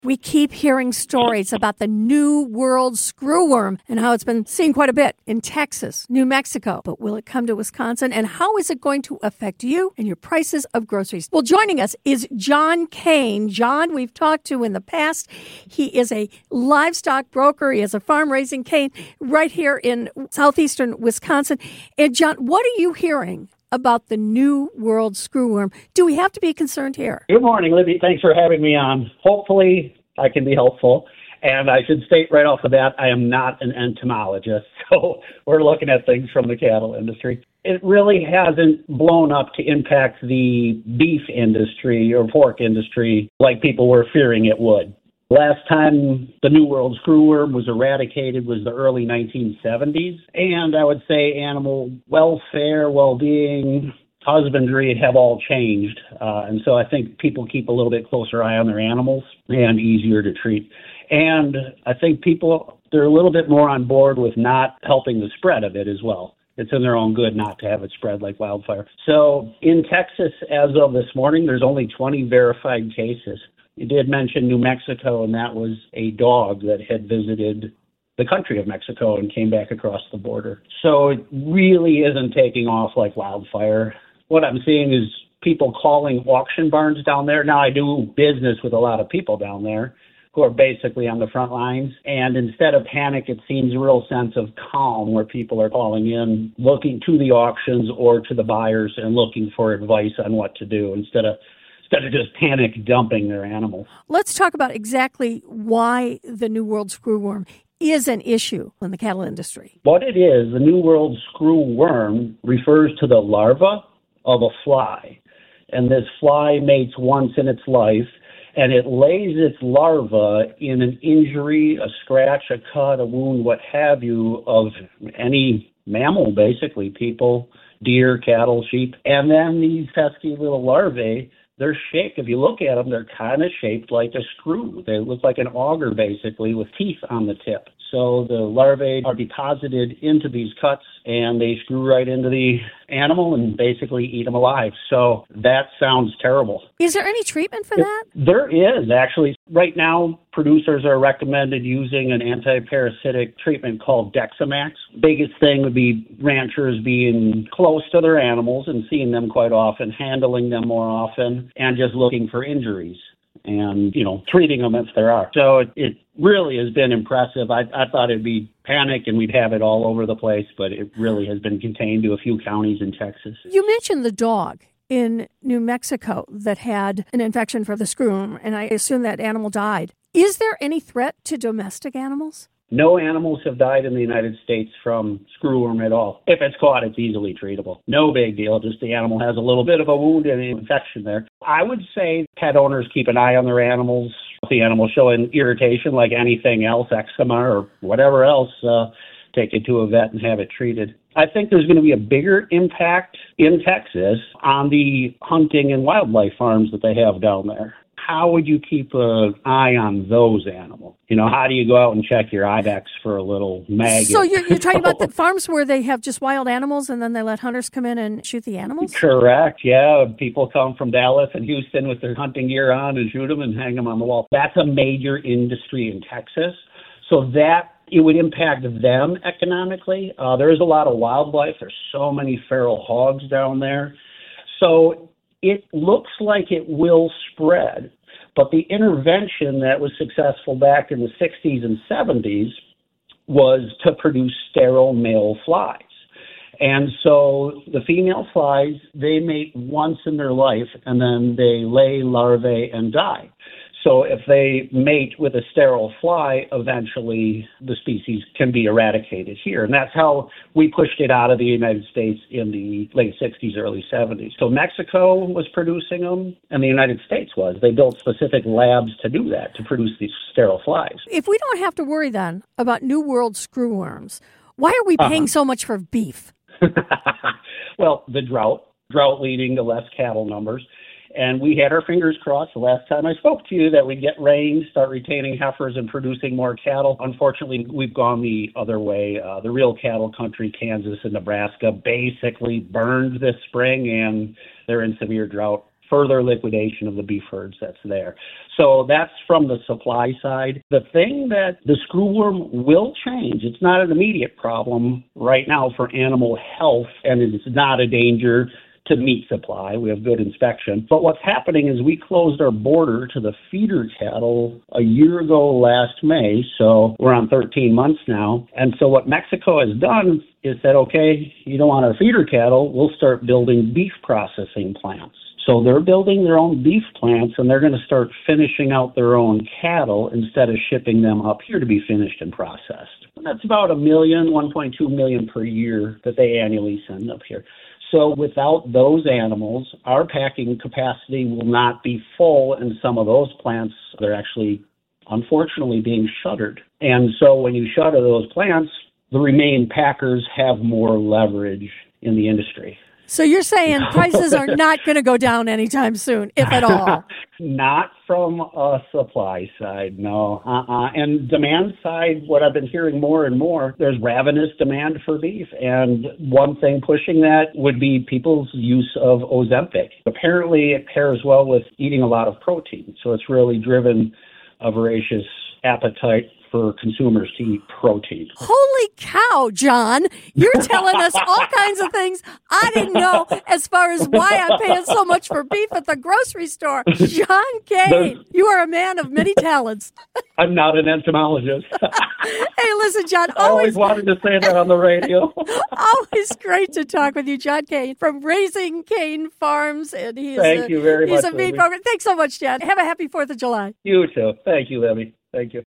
We keep hearing stories about the New World screwworm and how it's been seen quite a bit in Texas, New Mexico. But will it come to Wisconsin? And how is it going to affect you and your prices of groceries? Well, joining us is John Kane. John, we've talked to in the past. He is a livestock broker. He has a farm raising cane right here in southeastern Wisconsin. And John, what are you hearing about the New World screwworm? Do we have to be concerned here? Good morning, Libby. Thanks for having me on. Hopefully, I can be helpful. And I should state right off the bat, I am not an entomologist, so we're looking at things from the cattle industry. It really hasn't blown up to impact the beef industry or pork industry like people were fearing it would. Last time the New World screwworm was eradicated was the early 1970s, and I would say animal welfare, well-being, husbandry have all changed, and so I think people keep a little bit closer eye on their animals and easier to treat. And I think they're a little bit more on board with not helping the spread of it as well. It's in their own good not to have it spread like wildfire. So in Texas, as of this morning, there's only 20 verified cases. You did mention New Mexico, and that was a dog that had visited the country of Mexico and came back across the border. So it really isn't taking off like wildfire. What I'm seeing is people calling auction barns down there. Now, I do business with a lot of people down there who are basically on the front lines. And instead of panic, it seems a real sense of calm where people are calling in, looking to the auctions or to the buyers and looking for advice on what to do instead of just panic dumping their animals. Let's talk about exactly why the New World screwworm is an issue in the cattle industry. What it is, the New World screwworm refers to the larva of a fly. And this fly mates once in its life, and it lays its larva in an injury, a scratch, a cut, a wound, what have you, of any mammal, basically, people, deer, cattle, sheep. And then these pesky little larvae, they're shaped, if you look at them, they're kind of shaped like a screw. They look like an auger, basically, with teeth on the tip. So the larvae are deposited into these cuts, and they screw right into the animal and basically eat them alive. So that sounds terrible. Is there any treatment for that? There is, actually. Right now, producers are recommended using an anti-parasitic treatment called Dexamax. Biggest thing would be ranchers being close to their animals and seeing them quite often, handling them more often, and just looking for injuries and, treating them if there are. So it really has been impressive. I thought it'd be panic and we'd have it all over the place, but it really has been contained to a few counties in Texas. You mentioned the dog in New Mexico that had an infection for the screwworm, and I assume that animal died. Is there any threat to domestic animals? No animals have died in the United States from screwworm at all. If it's caught, it's easily treatable. No big deal, just the animal has a little bit of a wound and an infection there. I would say pet owners keep an eye on their animals. If the animal's showing irritation like anything else, eczema or whatever else, take it to a vet and have it treated. I think there's going to be a bigger impact in Texas on the hunting and wildlife farms that they have down there. How would you keep an eye on those animals? How do you go out and check your ibex for a little maggot? So you're talking about the farms where they have just wild animals and then they let hunters come in and shoot the animals? Correct, yeah. People come from Dallas and Houston with their hunting gear on and shoot them and hang them on the wall. That's a major industry in Texas. So it would impact them economically. There is a lot of wildlife. There's so many feral hogs down there. So it looks like it will spread, but the intervention that was successful back in the 60s and 70s was to produce sterile male flies. And so the female flies, they mate once in their life, and then they lay larvae and die. So if they mate with a sterile fly, eventually the species can be eradicated here. And that's how we pushed it out of the United States in the late 60s, early 70s. So Mexico was producing them, and the United States was. They built specific labs to do that, to produce these sterile flies. If we don't have to worry then about New World screwworms, why are we paying so much for beef? Well, the drought leading to less cattle numbers. And we had our fingers crossed the last time I spoke to you that we'd get rain, start retaining heifers and producing more cattle. Unfortunately, we've gone the other way. The real cattle country, Kansas and Nebraska, basically burned this spring, and they're in severe drought further liquidation of the beef herds that's there. So that's from the supply side. The thing that the screwworm will change, it's not an immediate problem right now for animal health, and it's not a danger to meat supply. We have good inspection. But what's happening is we closed our border to the feeder cattle a year ago last May, so we're on 13 months now. And so what Mexico has done is said, okay, you don't want our feeder cattle, we'll start building beef processing plants. So they're building their own beef plants, and they're going to start finishing out their own cattle instead of shipping them up here to be finished and processed. And that's about 1.2 million per year that they annually send up here. So without those animals, our packing capacity will not be full, and some of those plants, they're actually, unfortunately, being shuttered. And so when you shutter those plants, the remaining packers have more leverage in the industry. So you're saying prices are not going to go down anytime soon, if at all? Not from a supply side, no. And demand side, what I've been hearing more and more, there's ravenous demand for beef. And one thing pushing that would be people's use of Ozempic. Apparently, it pairs well with eating a lot of protein. So it's really driven a voracious appetite for consumers to eat protein. Holy cow, John. You're telling us all kinds of things I didn't know as far as why I'm paying so much for beef at the grocery store. John Kane, you are a man of many talents. I'm not an entomologist. Hey, listen, John. I always wanted to say that on the radio. Always great to talk with you, John Kane from Raising Cane Farms. And Thank you very much, He's a beef farmer. Thanks so much, John. Have a happy 4th of July. You too. Thank you, Libby. Thank you.